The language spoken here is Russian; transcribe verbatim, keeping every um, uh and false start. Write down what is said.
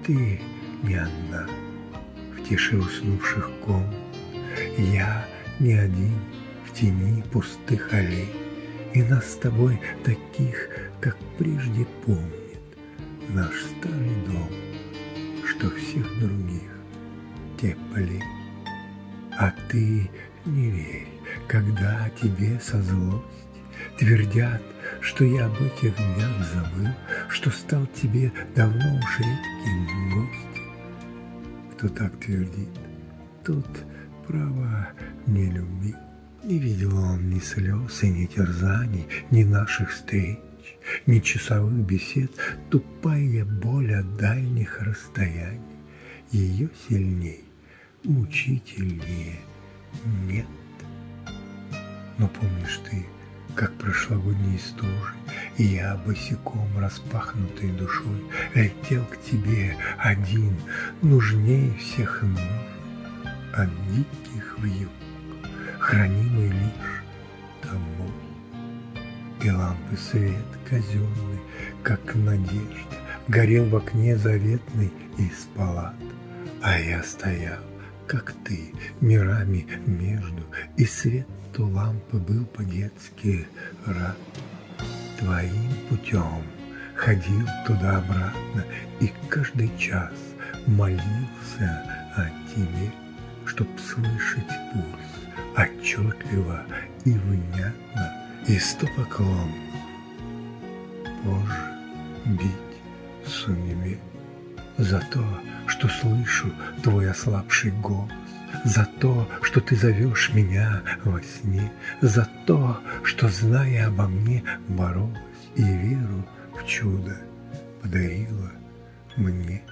ты не одна в тиши уснувших комнат, я не один в тени пустых аллей, и нас с тобой таких, как прежде помнит наш старый дом, что всех других теплей. А ты не верь, когда тебе со злости твердят, что я об этих днях забыл, что стал тебе давно уж редким гостем. Кто так твердит, тот, право, не любил. Не видел он ни слез и ни терзаний, ни наших встреч, ни часовых бесед. Тупая боль от дальних расстояний, ее сильней, мучительнее нет. Но помнишь ты, как прошлогодней стужи, и я босиком, распахнутой душой, летел к тебе один, нужнее всех нужен, от диких вьюг, хранимый лишь тобой. И лампы свет казенный, как надежда, горел в окне заветный из палат, а я стоял, как ты, мирами между, и свет у лампы был по-детски рад. Твоим путем ходил туда-обратно, и каждый час молился о тебе, чтоб слышать пульс отчетливо и внятно, и сто поклонов позже бить сумею за то, что слышу твой ослабший голос, за то, что ты зовешь меня во сне, за то, что, зная обо мне, боролась и веру в чудо подарила мне.